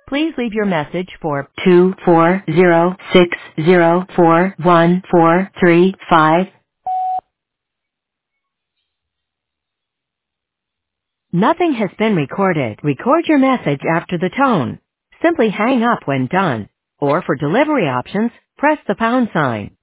Please leave your message for 24060414435. Nothing has been recorded. Record your message after the tone. Simply hang up when done. Or for delivery options, press the pound sign.